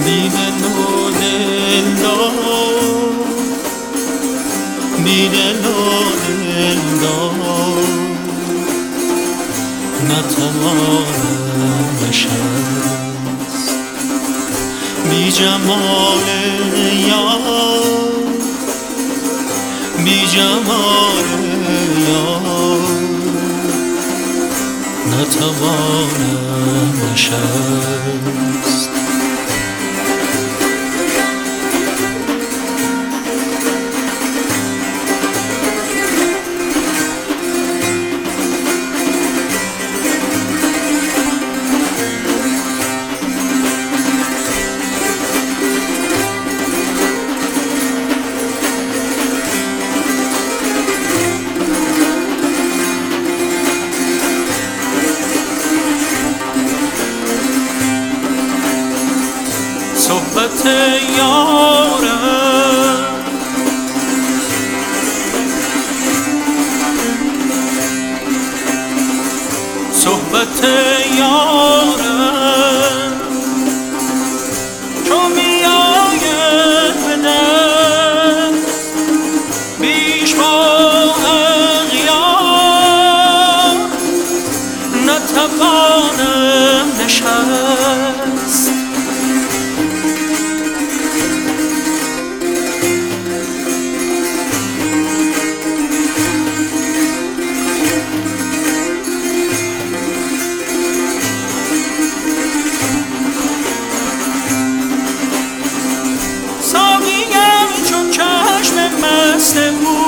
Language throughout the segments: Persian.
بی دل و دلدار، بی دل و دلدار نتوانم نشست. بی جمال یار، بی جمال یار نتوانم نشست. صحبت یارم، صحبت یارم چو میآید به دست، بیش با اغیار نتوانم نشست. مست او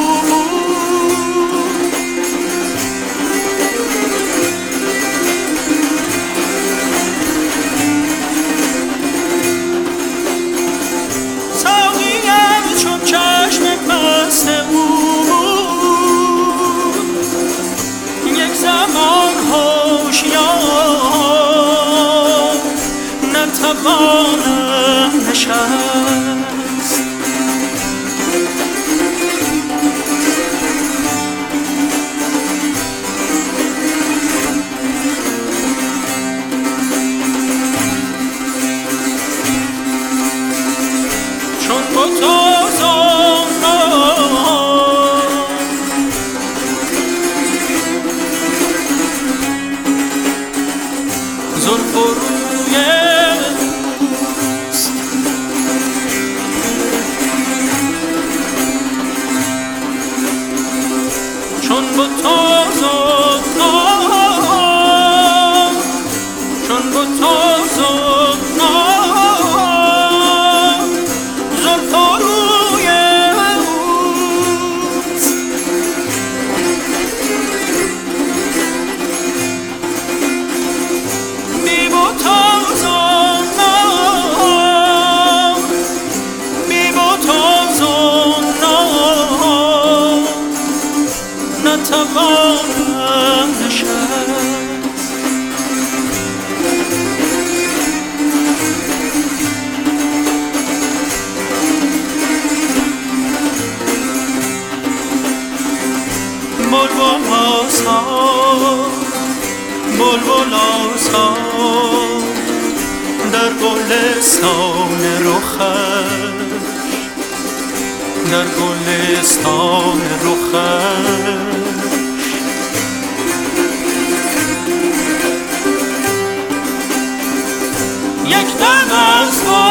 ساقیم چون چشم مست او، یک زمان هوشیار نتوانم نشست. زلف و روی اوست، چون بتاز و نام، چون بتاز و نام زلف و روی اوست. بی بتاز و نام، بی بتاز و نام نتوانم نشست. بلبل آسا، بلبل آسا در گلستان رخش، در گلستان رخش یک دم از